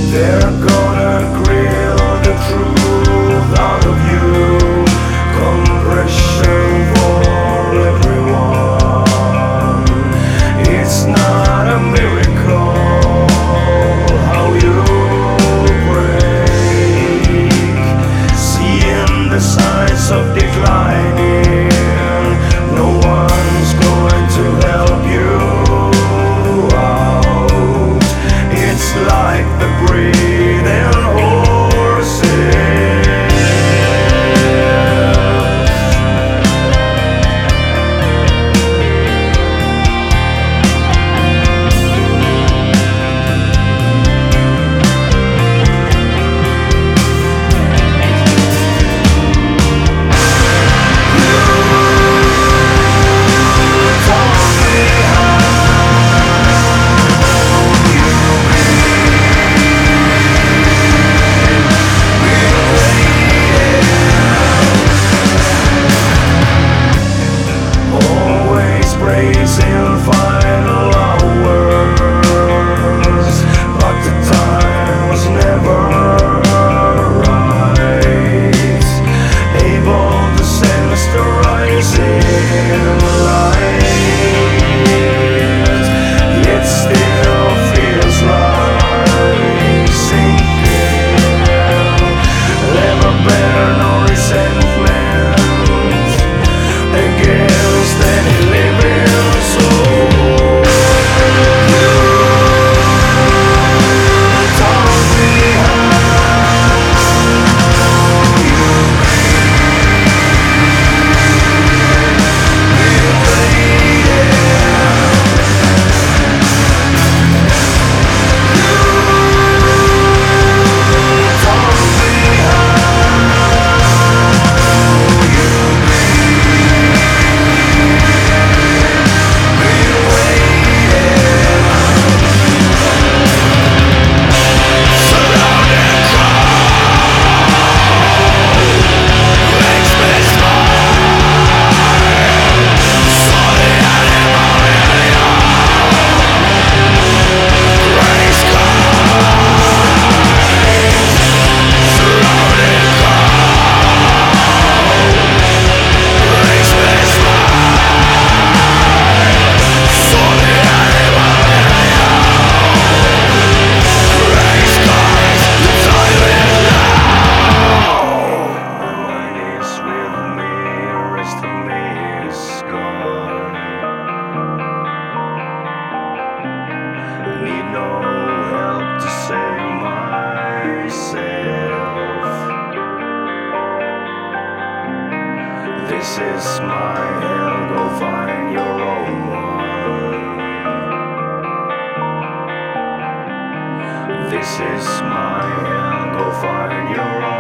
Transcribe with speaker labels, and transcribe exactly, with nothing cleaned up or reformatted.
Speaker 1: They're gonna grill the truth out of you. Compression for everyone. It's not a miracle how you break. Seeing the signs of declining, no one's going to help you out. It's like the breathing horses. Praising final hours, but the time was never right. Able to sense the rising light, yet still feels like sinking. Never bear no resentment against any living soul. You taught me how you need no help to save myself. This is my hell, go find your own one. This is my hell, go find your own.